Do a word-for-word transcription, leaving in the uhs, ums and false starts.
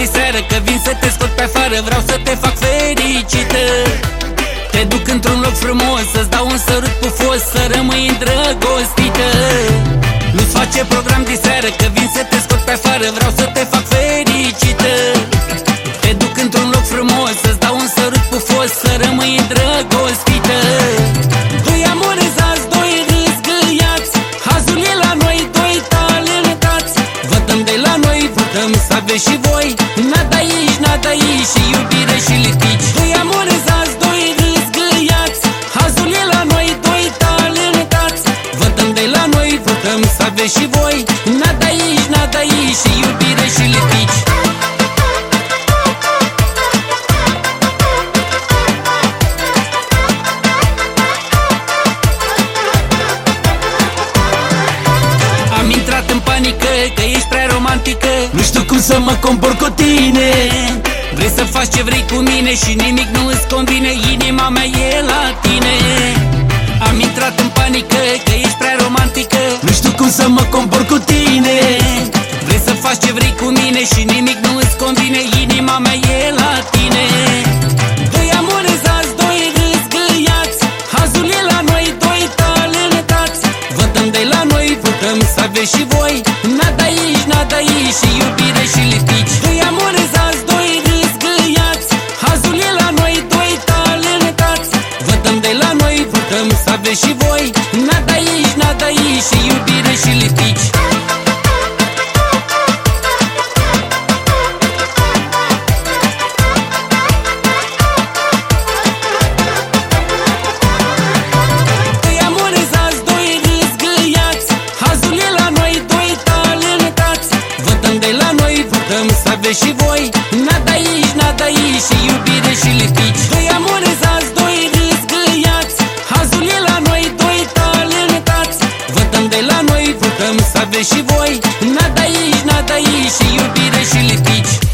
diseară, că vin să te scot pe afară. Vreau să te fac fericită. Te duc într-un loc frumos, să-ți dau un sărut pufos, să rămâi îndrăgostită. Nu-ți face program diseară, că vin să te scot pe afară. Vreau să te fac fericită. Te duc într-un loc frumos, să-ți dau un sărut pufos, să rămâi îndrăgostită. Doi amorizați, doi râzgâiați, hazul e la noi, doi talentați. Votăm de la noi, votăm să aveți și voi. Nada aici, nada aici, și iubire și litici. Doi amorizați, doi râzgâiați, hazul e la noi, doi talentați. Votăm de la noi, votăm să aveți și voi. Nada aici, nada aici, și iubire și litici. Am intrat în panică, că ești prea romantică. Nu știu cum să mă compor cu tine. Vrei să faci ce vrei cu mine și nimic nu îți convine. Inima mea e la tine. Am intrat în panică, că ești prea romantică. Nu știu cum să mă compor cu tine. Vrei să faci ce vrei cu mine și nimic nu îți convine. Inima mea e la tine. Doi amorizați, doi râzgâiați, hazul e la noi, doi talentați. Votăm de la noi, votăm să aveți și voi. Nada aici, nada aici, și iubire și litici. Doi amorizați, doi râzgâiați, hazul e la noi, doi talentați. Votăm de la noi, votăm să aveți și voi. Nada aici, nada aici, și iubire și litici. Doi amorizați, doi râzgâiați, hazul e la noi, doi talentați. Votăm de la noi, votăm să aveți și voi. Nada aici, nada aici, și iubire și litici. Doi amorizați, doi râzgâiați, hazul e la noi, doi talentați. Votăm de la noi, votăm să aveți și voi. Nada aici, nada aici, și iubire și litici.